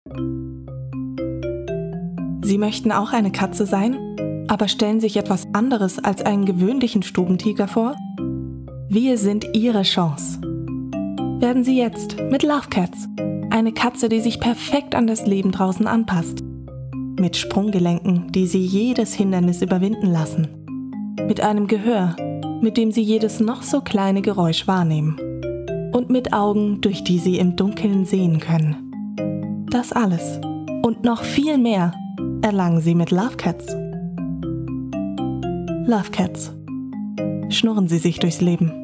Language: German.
Sie möchten auch eine Katze sein, aber stellen sich etwas anderes als einen gewöhnlichen Stubentiger vor? Wir sind Ihre Chance. Werden Sie jetzt mit Love Cats eine Katze, die sich perfekt an das Leben draußen anpasst. Mit Sprunggelenken, die Sie jedes Hindernis überwinden lassen. Mit einem Gehör, mit dem Sie jedes noch so kleine Geräusch wahrnehmen. Und mit Augen, durch die Sie im Dunkeln sehen können. Das alles und noch viel mehr erlangen Sie mit Love Cats. Love Cats. Schnurren Sie sich durchs Leben.